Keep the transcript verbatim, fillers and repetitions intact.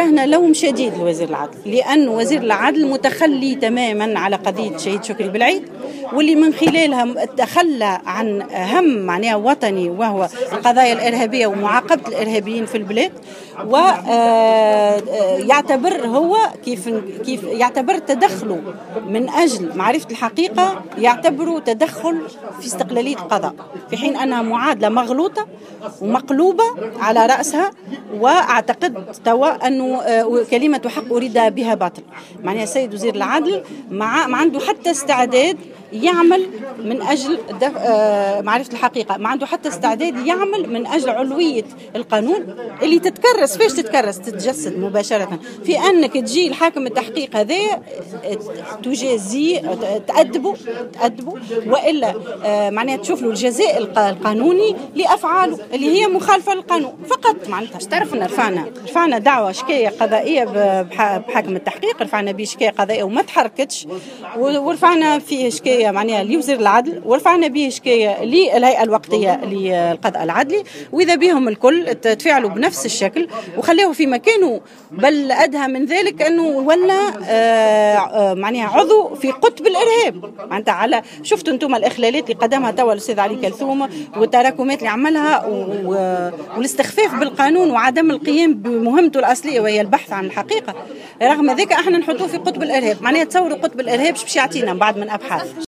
وجهنا لوم شديد لوزير العدل، لأن وزير العدل متخلي تماما على قضية شهيد شكري بالعيد، واللي من خلالها تخلى عن أهم معناها وطني وهو القضايا الإرهابية ومعاقبة الإرهابيين في البلاد. ويعتبر هو كيف كيف يعتبر تدخله من أجل معرفة الحقيقة، يعتبره تدخل في استقلالية القضاء، في حين أنها معادلة مغلوطة ومقلوبة على رأسها. وأعتقد توا أنه كلمة حق أريد بها باطل. معناها السيد وزير العدل مع ما عنده حتى استعداد يعمل من أجل معرفة الحقيقة، ما عنده حتى استعداد يعمل من أجل علوية القانون اللي تتكرس. فيش تتكرس؟ تتجسد مباشرة في أنك تجي الحاكم التحقيق هذا تجازي تأدبه تأدبه وإلا معناها تشوف له الجزاء القانوني لأفعاله اللي هي مخالفة للقانون فقط. معناتها تعرفنا رفعنا رفعنا دعوة شكاية قضائية بحاكم التحقيق، رفعنا به شكاية قضائية وما تحركتش، ورفعنا فيه شكاية معناها لوزير العدل، ورفعنا به شكاية للهيئة الوقتية للقضاء العدلي، وإذا بهم الكل تفعلوا بنفس الشكل وخليه في مكانه. بل أدهى من ذلك أنه ولا معناها عضو في قطب الإرهاب. معناتها على شفتوا أنتم الإخلالات اللي قدمها توا الأستاذ علي كلثوم والتراكمات اللي عملها والاستخفاف بالقانون وعدم القيام بمهمته الأصلية وهي البحث عن الحقيقة. رغم ذلك احنا نحطوه في قطب الإرهاب. معناها تصوروا قطب الإرهاب باش يعطينا بعد من أبحاث.